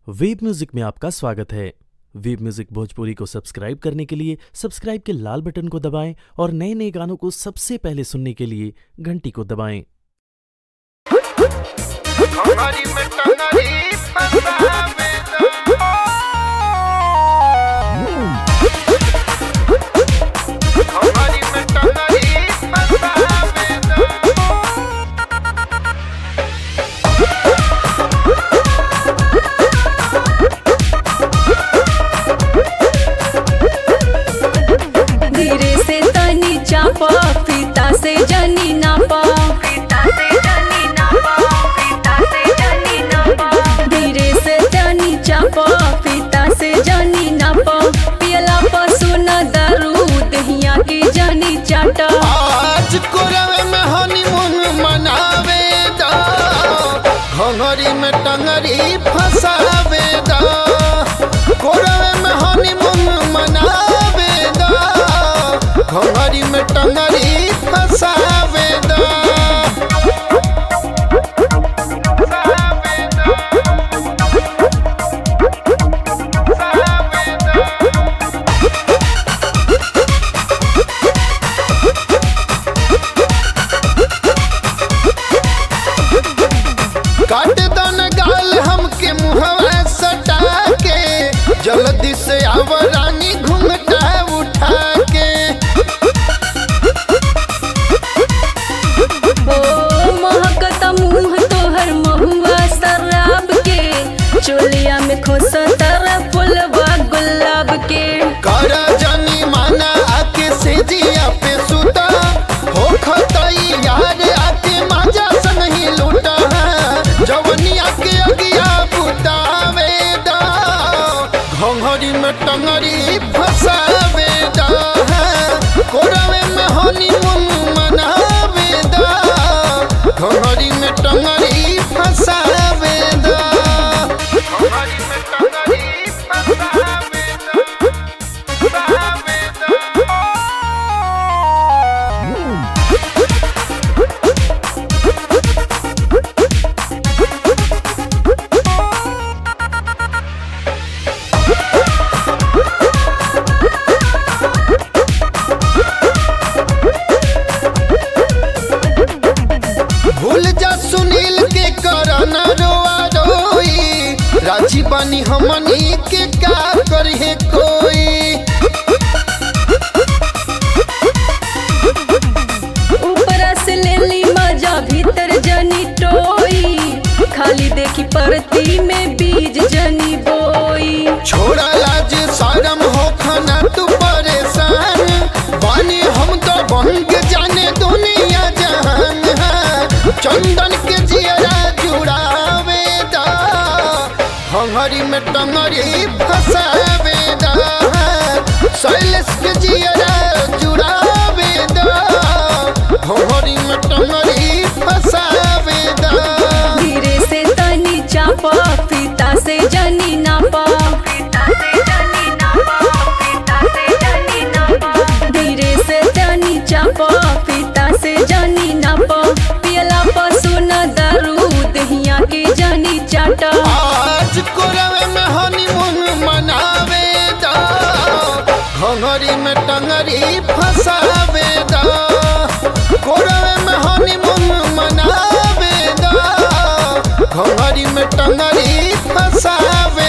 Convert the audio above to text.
Web music में आपका स्वागत है। वेब म्यूजिक भोजपुरी को सब्सक्राइब करने के लिए सब्सक्राइब के लाल बटन को दबाएं और नए नए गानों को सबसे पहले सुनने के लिए घंटी को दबाएं। फीता से जनी नापा, फीता से जनी नापा, फीता से जनी नापा। धीरे से जनी चापा, फीता से जनी नापा। पियला पशु न दारू दहिया की जनी चाटा। आज कोरवे में हनीमून मनावे दा, घंगरी में टंगरी फसावे दा। कोरवे में हनीमून मनावे दा, घंगरी में टंगरी फसावे दा। काट दन गाल हमके मुहवा सटा के, जल्दी से आव रानी घूंघटा उठा के। महकता मुँह तोहर महुआ शराब के, चोलिया में खोसा तारा फुलवा गुलाब के। कर जनी माना आके सेजिया पे सुता, हो खतई यार आके माजा संग ही लूटा। जवनिया के अगिया बुतावे दा, घंघरी में टंगरी फसावे दा। कोरवे में हनीमून मनावे दा, घंघरी में टंगरी फसावे दा। घंघरी में टंगरी फसावे दा, फसावे दा। भूल जा सुनील के करना रोआ रोई, राजी बानी हमनी के का करिए कोई। ऊपरा से ले ली मजा भीतर जनी टोई, खाली देखी परती में बीज जनी बोई। छोड़ा लाज शरम हो खाना तू परेशान, बानी हम तो बन के जाने दुनिया जहान है। चंदन के जियरा जुड़ावे दा, घंघरी में टंगरी फसावे दा। शैलेश के जियरा जुड़ावे दा, घंघरी में टंगरी फसावे दा। धीरे से तनी चापा, फीता से जनी नापा, फीता से जनी नापा, फीता से जनी नापा। धीरे से तनी चापा, फीता से जनी नापा। पियला पशु न दारू दहिया की जनी चाटा। आज कोरवे में हनीमून मनावे दा, घंघरी में टंगरी फसावे दा। कोरवे में हनीमून मनावे दा, घंघरी में टंगरी फसावे